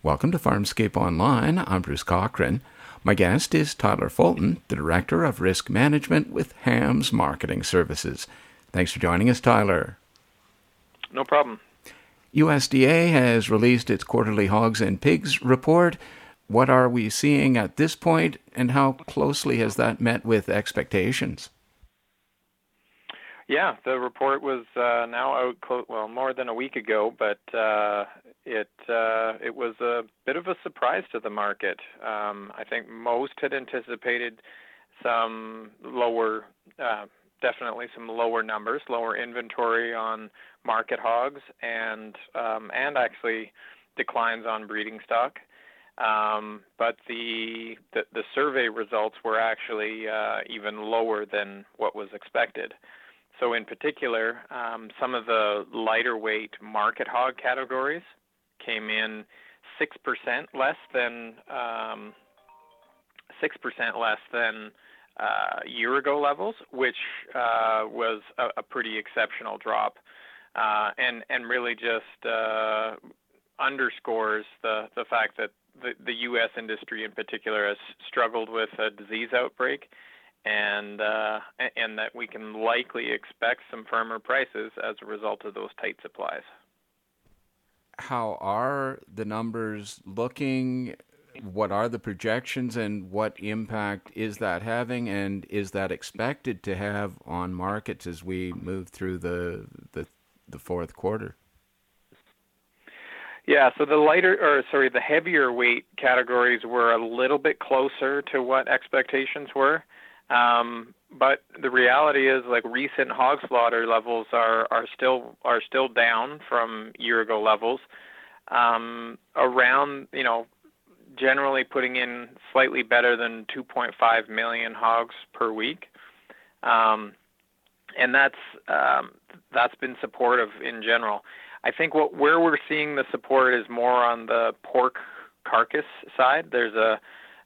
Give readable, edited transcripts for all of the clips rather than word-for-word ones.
Welcome to Farmscape Online. I'm Bruce Cochran. My guest is Tyler Fulton, the Director of Risk Management with Hams Marketing Services. Thanks for joining us, Tyler. No problem. USDA has released its quarterly hogs and pigs report. What are we seeing at this point, and how closely has that met with expectations? Yeah, the report was now out more than a week ago, but it was a bit of a surprise to the market. I think most had anticipated some lower, definitely some lower numbers, lower inventory on market hogs, and actually declines on breeding stock. But the survey results were actually even lower than what was expected. So in particular, some of the lighter weight market hog categories came in 6% less than year ago levels, which was a pretty exceptional drop, and really just underscores the fact that the U.S. industry in particular has struggled with a disease outbreak, and that we can likely expect some firmer prices as a result of those tight supplies. How are the numbers looking? What are the projections, and what impact is that having, and is that expected to have on markets as we move through the fourth quarter? Yeah, so the heavier weight categories were a little bit closer to what expectations were. But the reality is, like, recent hog slaughter levels are still down from year ago levels. Around, generally putting in slightly better than 2.5 million hogs per week. And that's been supportive in general. I think where we're seeing the support is more on the pork carcass side. There's a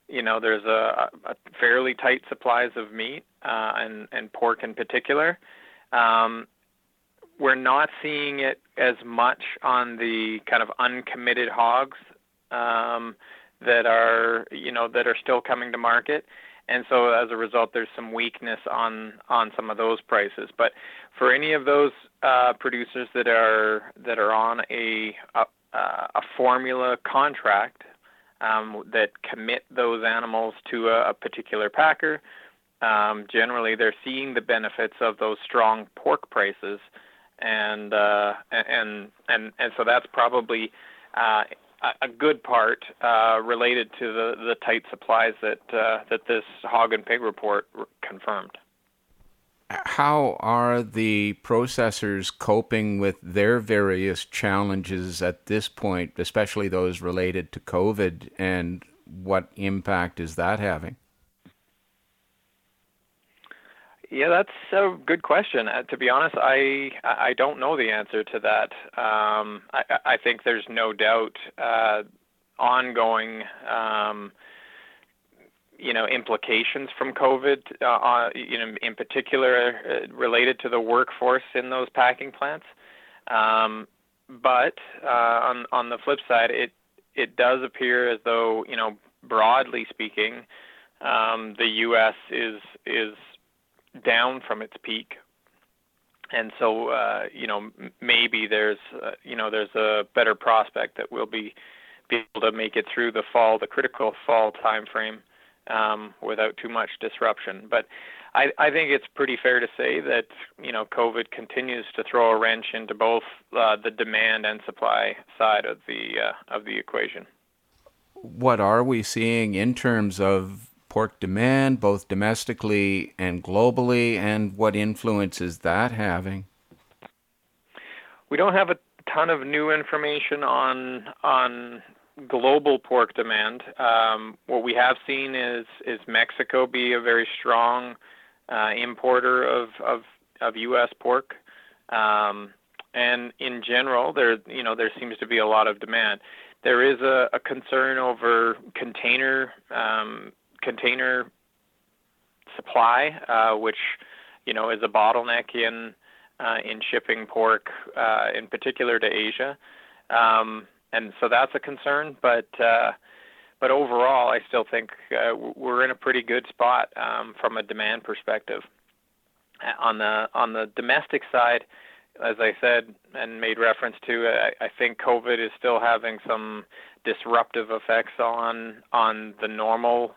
fairly tight supplies of meat, and pork in particular. We're not seeing it as much on the kind of uncommitted hogs that are still coming to market. And so as a result, there's some weakness on some of those prices. But for any of those producers that are on a formula contract, that commit those animals to a particular packer, generally they're seeing the benefits of those strong pork prices, and so that's probably a good part related to the tight supplies that this hog and pig report confirmed. How are the processors coping with their various challenges at this point, especially those related to COVID, and what impact is that having? Yeah, that's a good question. To be honest, I don't know the answer to that. I think there's no doubt ongoing implications from COVID, in particular related to the workforce in those packing plants. But on the flip side, it does appear as though, broadly speaking, the U.S. is down from its peak, and so maybe there's a better prospect that we'll be able to make it through the critical fall time frame, without too much disruption. But I think it's pretty fair to say that COVID continues to throw a wrench into both the demand and supply side of the equation. What are we seeing in terms of pork demand, both domestically and globally, and what influence is that having? We don't have a ton of new information on global pork demand. What we have seen is Mexico be a very strong importer of U.S. pork, and in general, there seems to be a lot of demand. There is a concern over container supply, which is a bottleneck in shipping pork, in particular to Asia. and so that's a concern. But overall, I still think we're in a pretty good spot from a demand perspective. On the domestic side, as I said and made reference to, I think COVID is still having some disruptive effects on the normal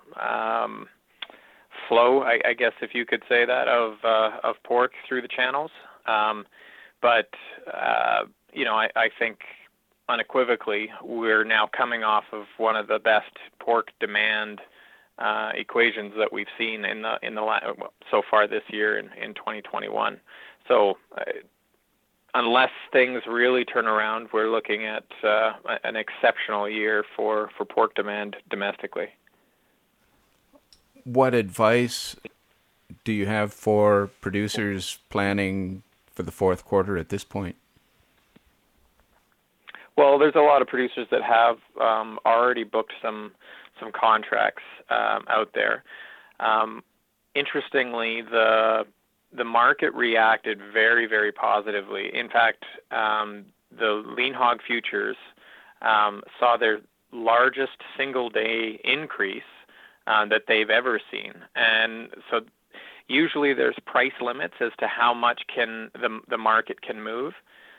flow, I guess if you could say that, of pork through the channels. But I think unequivocally we're now coming off of one of the best pork demand equations that we've seen so far this year in 2021. So unless things really turn around, we're looking at an exceptional year for pork demand domestically. What advice do you have for producers planning for the fourth quarter at this point? Well, there's a lot of producers that have already booked some contracts out there. Interestingly, the market reacted very, very positively. In fact, the lean hog futures saw their largest single-day increase that they've ever seen. And so usually there's price limits as to how much the market can move.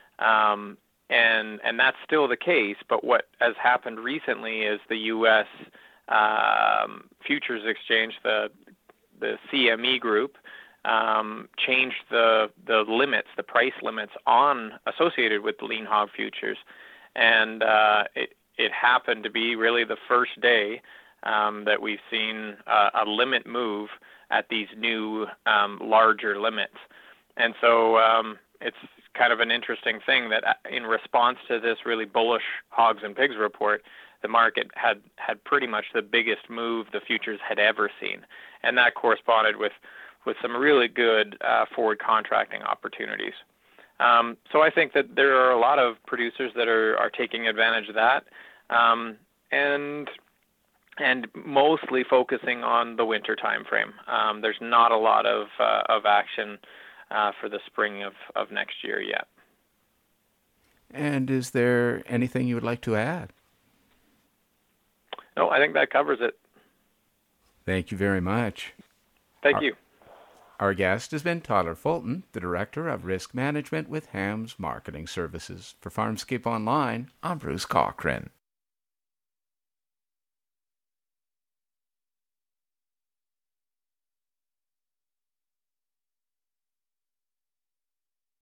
And that's still the case, but what has happened recently is the U.S. Futures Exchange, the CME group, changed the limits, the price limits associated with the lean hog futures, and it happened to be really the first day that we've seen a limit move at these new larger limits. And so it's kind of an interesting thing that in response to this really bullish hogs and pigs report, the market had pretty much the biggest move the futures had ever seen. And that corresponded with some really good forward contracting opportunities. So I think that there are a lot of producers that are taking advantage of that, and mostly focusing on the winter time frame. There's not a lot of action for the spring of next year yet. And is there anything you would like to add? No, I think that covers it. Thank you very much. Thank you. Our guest has been Tyler Fulton, the Director of Risk Management with Hams Marketing Services. For Farmscape Online, I'm Bruce Cochran.